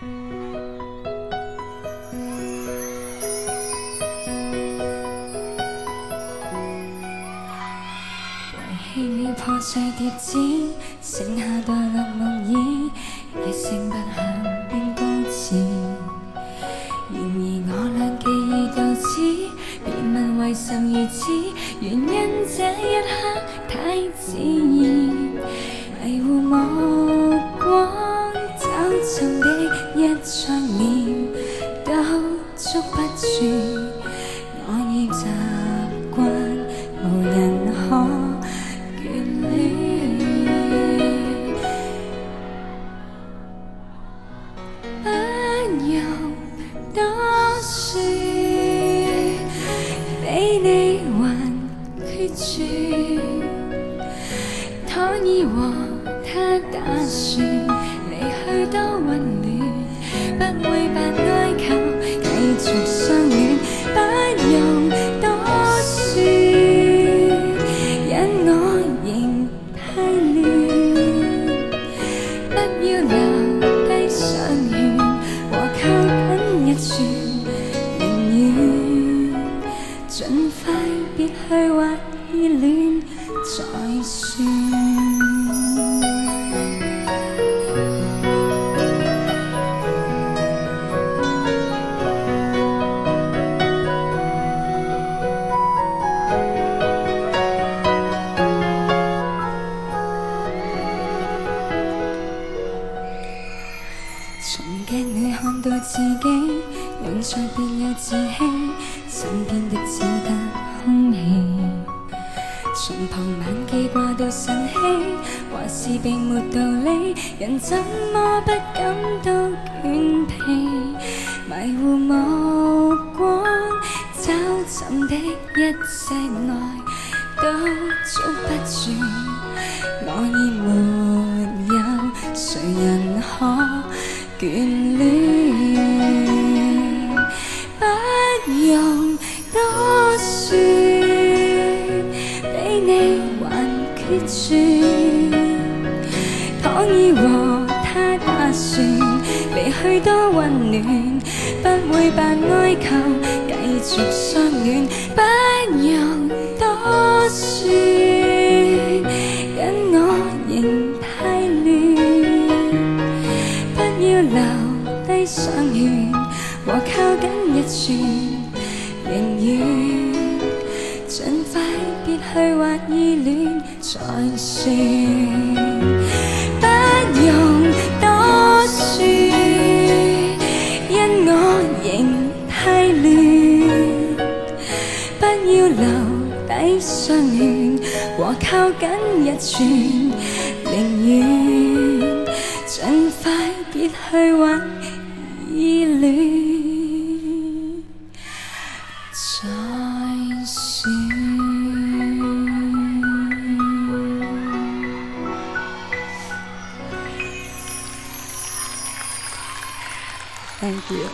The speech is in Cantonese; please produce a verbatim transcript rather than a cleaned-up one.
弃了破碎碟子，剩下墮落木椅，也剩不響邊高潮。然而我倆既已到此，別問為甚如此，原因這一刻太自然。迷糊目光找尋的一張臉，都捉不住，我已習慣無人可多說，比你還決絕。倘已和他打算離去多溫暖，不會扮哀求，繼續相戀，不用多說，因我仍太亂，不要留低相勸和靠一串，寧願盡快別去或依戀再算。從鏡裏看到自己，樣在別有自欺，身邊的只得空氣。從傍晚記掛到晨曦，還是並沒道理，人怎麼不感到倦疲？迷糊目光找尋的一切愛，都捉不住，我已沒有誰人可眷戀，不用多說，比你還決絕。倘已和他打算離去多溫暖，不會扮哀求，繼續相戀，不用多說，因我仍太亂。留低相勸和靠緊一串，寧願盡快別去或依戀再算，不用多說，因我仍太亂，不要留低相勸和靠緊一串，寧願盡快別去或依戀再算。Thank you.